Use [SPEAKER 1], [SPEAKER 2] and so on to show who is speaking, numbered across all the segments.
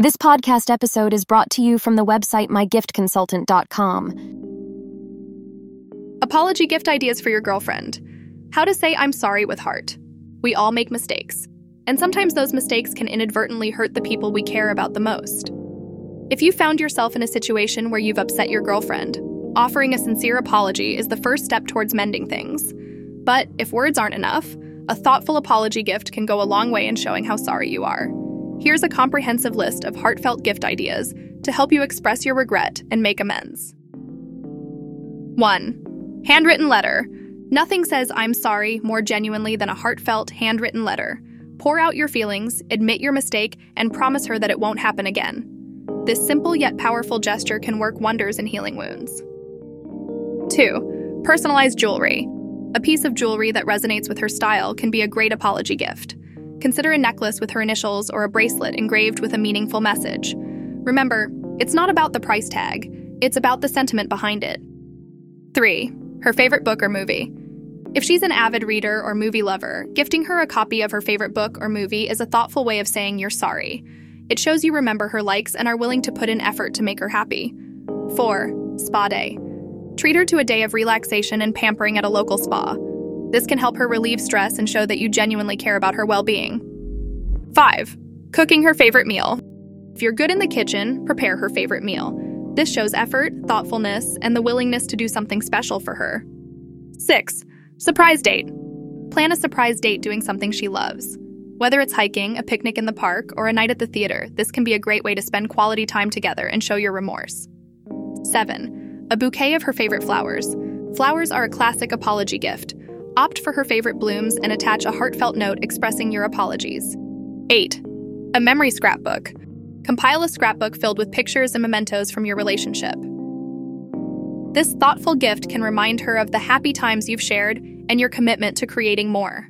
[SPEAKER 1] This podcast episode is brought to you from the website mygiftconsultant.com.
[SPEAKER 2] Apology gift ideas for your girlfriend. How to say I'm sorry with heart. We all make mistakes, and sometimes those mistakes can inadvertently hurt the people we care about the most. If you found yourself in a situation where you've upset your girlfriend, offering a sincere apology is the first step towards mending things. But if words aren't enough, a thoughtful apology gift can go a long way in showing how sorry you are. Here's a comprehensive list of heartfelt gift ideas to help you express your regret and make amends. 1. Handwritten letter. Nothing says I'm sorry more genuinely than a heartfelt, handwritten letter. Pour out your feelings, admit your mistake, and promise her that it won't happen again. This simple yet powerful gesture can work wonders in healing wounds. 2. Personalized jewelry. A piece of jewelry that resonates with her style can be a great apology gift. Consider a necklace with her initials or a bracelet engraved with a meaningful message. Remember, it's not about the price tag, it's about the sentiment behind it. 3. Her favorite book or movie. If she's an avid reader or movie lover, gifting her a copy of her favorite book or movie is a thoughtful way of saying you're sorry. It shows you remember her likes and are willing to put in effort to make her happy. 4. Spa day. Treat her to a day of relaxation and pampering at a local spa. This can help her relieve stress and show that you genuinely care about her well-being. 5. Cooking her favorite meal. If you're good in the kitchen, prepare her favorite meal. This shows effort, thoughtfulness, and the willingness to do something special for her. 6. Surprise date. Plan a surprise date doing something she loves. Whether it's hiking, a picnic in the park, or a night at the theater, this can be a great way to spend quality time together and show your remorse. 7. A bouquet of her favorite flowers. Flowers are a classic apology gift. Opt for her favorite blooms and attach a heartfelt note expressing your apologies. 8. A memory scrapbook. Compile a scrapbook filled with pictures and mementos from your relationship. This thoughtful gift can remind her of the happy times you've shared and your commitment to creating more.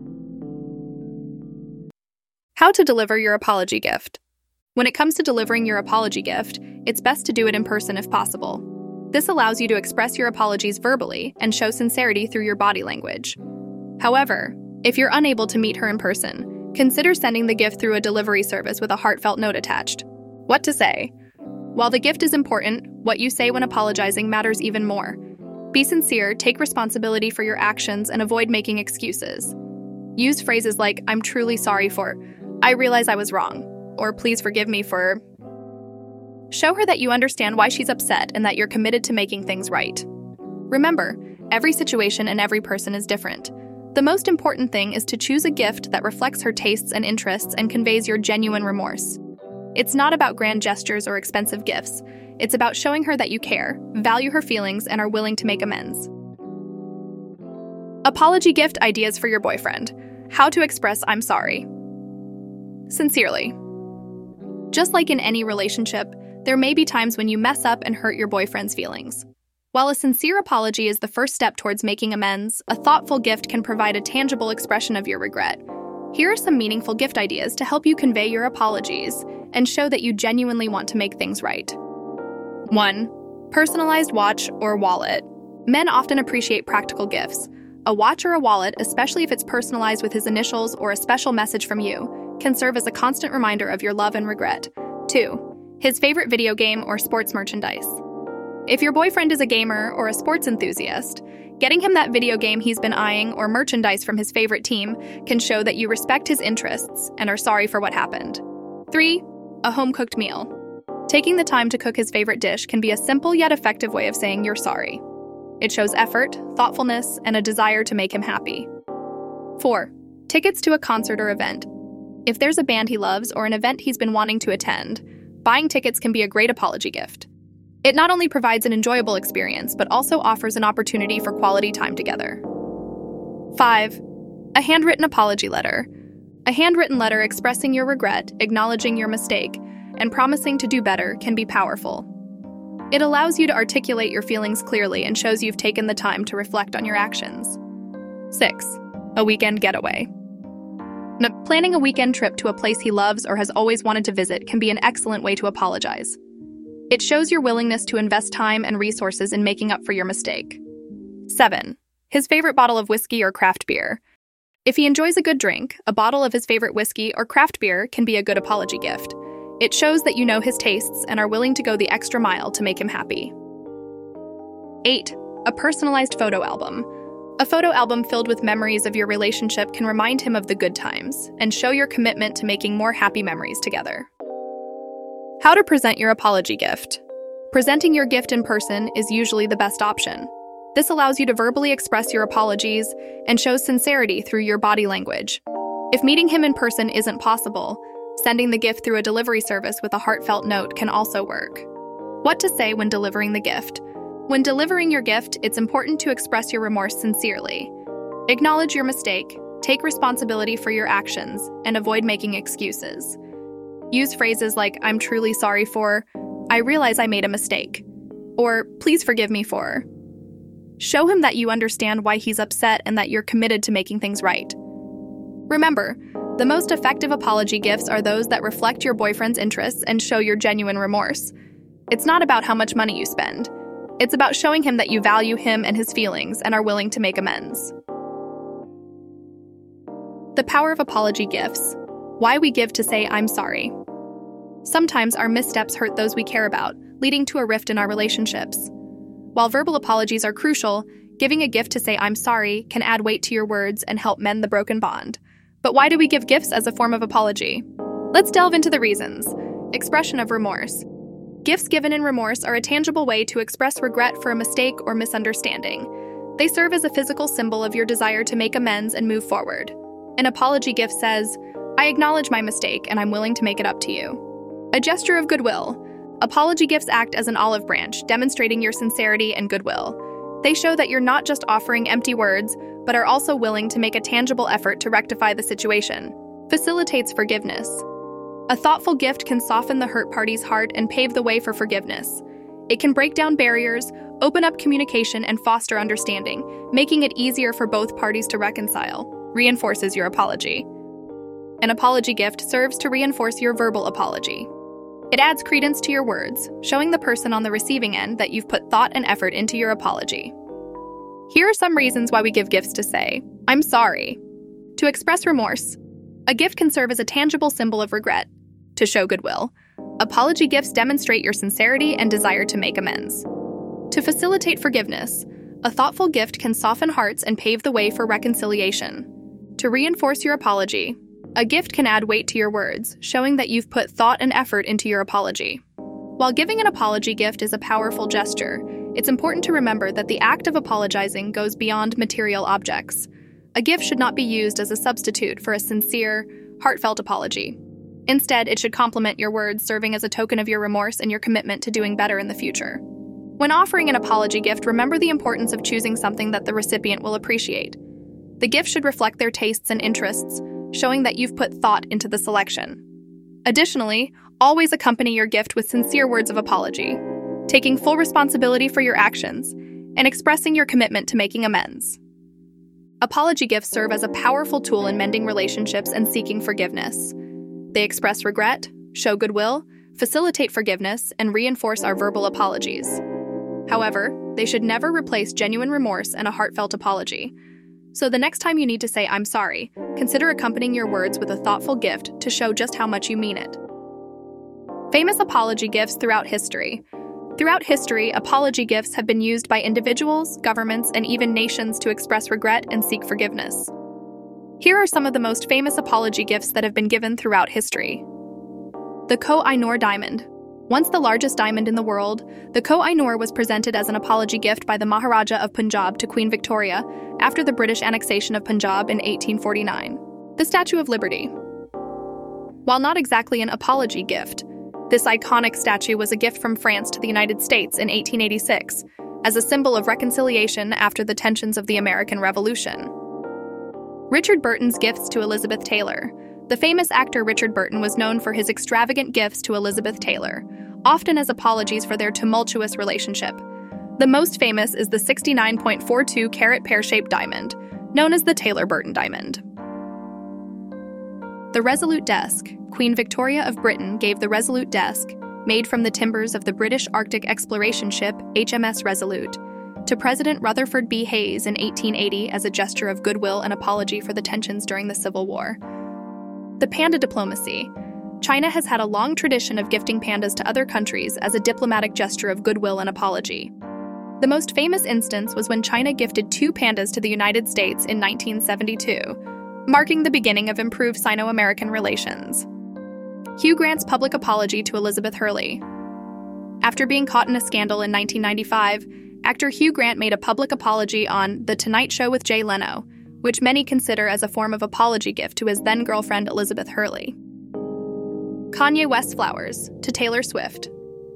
[SPEAKER 2] How to deliver your apology gift. When it comes to delivering your apology gift, it's best to do it in person if possible. This allows you to express your apologies verbally and show sincerity through your body language. However, if you're unable to meet her in person, consider sending the gift through a delivery service with a heartfelt note attached. What to say? While the gift is important, what you say when apologizing matters even more. Be sincere, take responsibility for your actions, and avoid making excuses. Use phrases like, I'm truly sorry for, I realize I was wrong, or please forgive me for. Show her that you understand why she's upset and that you're committed to making things right. Remember, every situation and every person is different. The most important thing is to choose a gift that reflects her tastes and interests and conveys your genuine remorse. It's not about grand gestures or expensive gifts. It's about showing her that you care, value her feelings, and are willing to make amends. Apology gift ideas for your boyfriend. How to express I'm sorry. Sincerely. Just like in any relationship, there may be times when you mess up and hurt your boyfriend's feelings. While a sincere apology is the first step towards making amends, a thoughtful gift can provide a tangible expression of your regret. Here are some meaningful gift ideas to help you convey your apologies and show that you genuinely want to make things right. 1. Personalized watch or wallet. Men often appreciate practical gifts. A watch or a wallet, especially if it's personalized with his initials or a special message from you, can serve as a constant reminder of your love and regret. 2. His favorite video game or sports merchandise. If your boyfriend is a gamer or a sports enthusiast, getting him that video game he's been eyeing or merchandise from his favorite team can show that you respect his interests and are sorry for what happened. 3. A home-cooked meal. Taking the time to cook his favorite dish can be a simple yet effective way of saying you're sorry. It shows effort, thoughtfulness, and a desire to make him happy. 4. Tickets to a concert or event. If there's a band he loves or an event he's been wanting to attend, buying tickets can be a great apology gift. It not only provides an enjoyable experience, but also offers an opportunity for quality time together. 5. A handwritten apology letter. A handwritten letter expressing your regret, acknowledging your mistake, and promising to do better can be powerful. It allows you to articulate your feelings clearly and shows you've taken the time to reflect on your actions. 6. A weekend getaway. Planning a weekend trip to a place he loves or has always wanted to visit can be an excellent way to apologize. It shows your willingness to invest time and resources in making up for your mistake. 7. His favorite bottle of whiskey or craft beer. If he enjoys a good drink, a bottle of his favorite whiskey or craft beer can be a good apology gift. It shows that you know his tastes and are willing to go the extra mile to make him happy. 8. A personalized photo album. A photo album filled with memories of your relationship can remind him of the good times and show your commitment to making more happy memories together. How to present your apology gift. Presenting your gift in person is usually the best option. This allows you to verbally express your apologies and shows sincerity through your body language. If meeting him in person isn't possible, sending the gift through a delivery service with a heartfelt note can also work. What to say when delivering the gift. When delivering your gift, it's important to express your remorse sincerely. Acknowledge your mistake, take responsibility for your actions, and avoid making excuses. Use phrases like, "I'm truly sorry for," "I realize I made a mistake," or "Please forgive me for." Show him that you understand why he's upset and that you're committed to making things right. Remember, the most effective apology gifts are those that reflect your boyfriend's interests and show your genuine remorse. It's not about how much money you spend. It's about showing him that you value him and his feelings and are willing to make amends. The power of apology gifts. Why we give to say, "I'm sorry." Sometimes our missteps hurt those we care about, leading to a rift in our relationships. While verbal apologies are crucial, giving a gift to say, "I'm sorry," can add weight to your words and help mend the broken bond. But why do we give gifts as a form of apology? Let's delve into the reasons. Expression of remorse. Gifts given in remorse are a tangible way to express regret for a mistake or misunderstanding. They serve as a physical symbol of your desire to make amends and move forward. An apology gift says, "I acknowledge my mistake and I'm willing to make it up to you." A gesture of goodwill. Apology gifts act as an olive branch, demonstrating your sincerity and goodwill. They show that you're not just offering empty words, but are also willing to make a tangible effort to rectify the situation. Facilitates forgiveness. A thoughtful gift can soften the hurt party's heart and pave the way for forgiveness. It can break down barriers, open up communication, and foster understanding, making it easier for both parties to reconcile. Reinforces your apology. An apology gift serves to reinforce your verbal apology. It adds credence to your words, showing the person on the receiving end that you've put thought and effort into your apology. Here are some reasons why we give gifts to say, "I'm sorry." To express remorse. A gift can serve as a tangible symbol of regret. To show goodwill. Apology gifts demonstrate your sincerity and desire to make amends. To facilitate forgiveness. A thoughtful gift can soften hearts and pave the way for reconciliation. To reinforce your apology. A gift can add weight to your words, showing that you've put thought and effort into your apology. While giving an apology gift is a powerful gesture, it's important to remember that the act of apologizing goes beyond material objects. A gift should not be used as a substitute for a sincere, heartfelt apology. Instead, it should complement your words, serving as a token of your remorse and your commitment to doing better in the future. When offering an apology gift, remember the importance of choosing something that the recipient will appreciate. The gift should reflect their tastes and interests, showing that you've put thought into the selection. Additionally, always accompany your gift with sincere words of apology, taking full responsibility for your actions, and expressing your commitment to making amends. Apology gifts serve as a powerful tool in mending relationships and seeking forgiveness. They express regret, show goodwill, facilitate forgiveness, and reinforce our verbal apologies. However, they should never replace genuine remorse and a heartfelt apology. So the next time you need to say, "I'm sorry," consider accompanying your words with a thoughtful gift to show just how much you mean it. Famous apology gifts throughout history. Throughout history, apology gifts have been used by individuals, governments, and even nations to express regret and seek forgiveness. Here are some of the most famous apology gifts that have been given throughout history. The Koh-i-Noor Diamond. Once the largest diamond in the world, the Koh-i-Noor was presented as an apology gift by the Maharaja of Punjab to Queen Victoria after the British annexation of Punjab in 1849. The Statue of Liberty. While not exactly an apology gift, this iconic statue was a gift from France to the United States in 1886 as a symbol of reconciliation after the tensions of the American Revolution. Richard Burton's gifts to Elizabeth Taylor. The famous actor Richard Burton was known for his extravagant gifts to Elizabeth Taylor, often as apologies for their tumultuous relationship. The most famous is the 69.42-carat pear-shaped diamond, known as the Taylor-Burton diamond. The Resolute Desk. Queen Victoria of Britain gave the Resolute Desk, made from the timbers of the British Arctic exploration ship HMS Resolute, to President Rutherford B. Hayes in 1880 as a gesture of goodwill and apology for the tensions during the Civil War. The Panda Diplomacy. China has had a long tradition of gifting pandas to other countries as a diplomatic gesture of goodwill and apology. The most famous instance was when China gifted 2 pandas to the United States in 1972, marking the beginning of improved Sino-American relations. Hugh Grant's public apology to Elizabeth Hurley. After being caught in a scandal in 1995, actor Hugh Grant made a public apology on The Tonight Show with Jay Leno, which many consider as a form of apology gift to his then-girlfriend Elizabeth Hurley. Kanye West's flowers to Taylor Swift.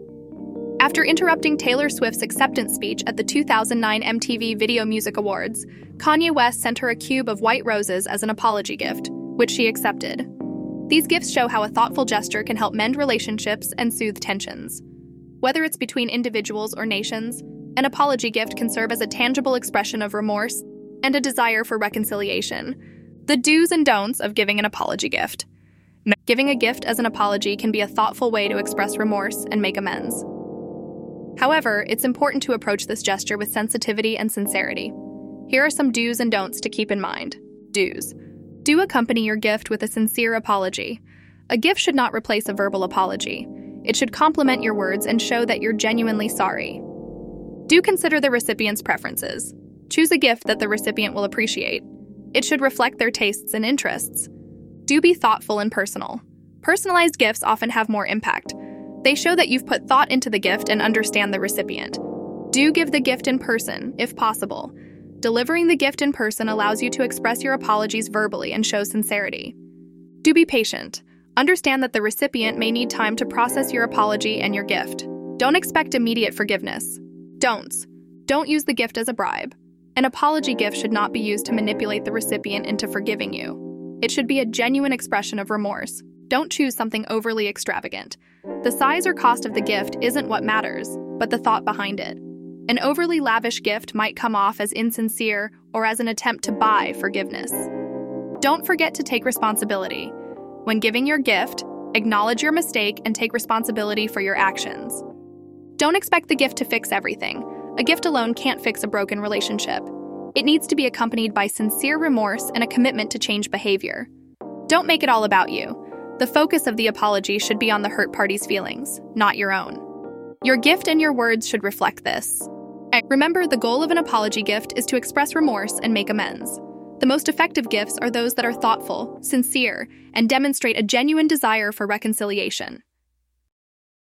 [SPEAKER 2] After interrupting Taylor Swift's acceptance speech at the 2009 MTV Video Music Awards, Kanye West sent her a cube of white roses as an apology gift, which she accepted. These gifts show how a thoughtful gesture can help mend relationships and soothe tensions. Whether it's between individuals or nations, an apology gift can serve as a tangible expression of remorse and a desire for reconciliation. The do's and don'ts of giving an apology gift. Giving a gift as an apology can be a thoughtful way to express remorse and make amends. However, it's important to approach this gesture with sensitivity and sincerity. Here are some do's and don'ts to keep in mind. Do's. Do accompany your gift with a sincere apology. A gift should not replace a verbal apology. It should complement your words and show that you're genuinely sorry. Do consider the recipient's preferences. Choose a gift that the recipient will appreciate. It should reflect their tastes and interests. Do be thoughtful and personal. Personalized gifts often have more impact. They show that you've put thought into the gift and understand the recipient. Do give the gift in person, if possible. Delivering the gift in person allows you to express your apologies verbally and show sincerity. Do be patient. Understand that the recipient may need time to process your apology and your gift. Don't expect immediate forgiveness. Don'ts. Don't use the gift as a bribe. An apology gift should not be used to manipulate the recipient into forgiving you. It should be a genuine expression of remorse. Don't choose something overly extravagant. The size or cost of the gift isn't what matters, but the thought behind it. An overly lavish gift might come off as insincere or as an attempt to buy forgiveness. Don't forget to take responsibility. When giving your gift, acknowledge your mistake and take responsibility for your actions. Don't expect the gift to fix everything. A gift alone can't fix a broken relationship. It needs to be accompanied by sincere remorse and a commitment to change behavior. Don't make it all about you. The focus of the apology should be on the hurt party's feelings, not your own. Your gift and your words should reflect this. Remember, the goal of an apology gift is to express remorse and make amends. The most effective gifts are those that are thoughtful, sincere, and demonstrate a genuine desire for reconciliation.